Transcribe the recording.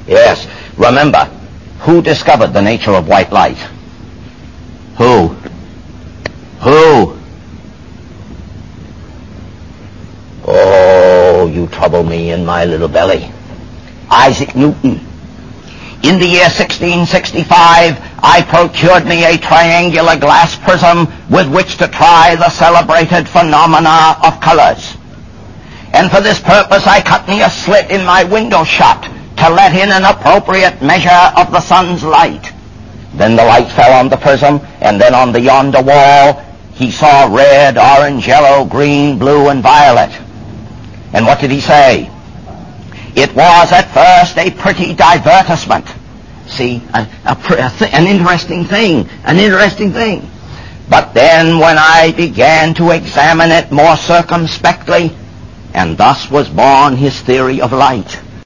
Yes. Remember, who discovered the nature of white light? Who? Oh, you trouble me in my little belly. Isaac Newton. In the year 1665, I procured me a triangular glass prism with which to try the celebrated phenomena of colors. And for this purpose I cut me a slit in my window shut to let in an appropriate measure of the sun's light. Then the light fell on the prism, and then on the yonder wall he saw red, orange, yellow, green, blue, and violet. And what did he say? It was at first a pretty divertisement. See, an interesting thing. But then when I began to examine it more circumspectly, and thus was born his theory of light.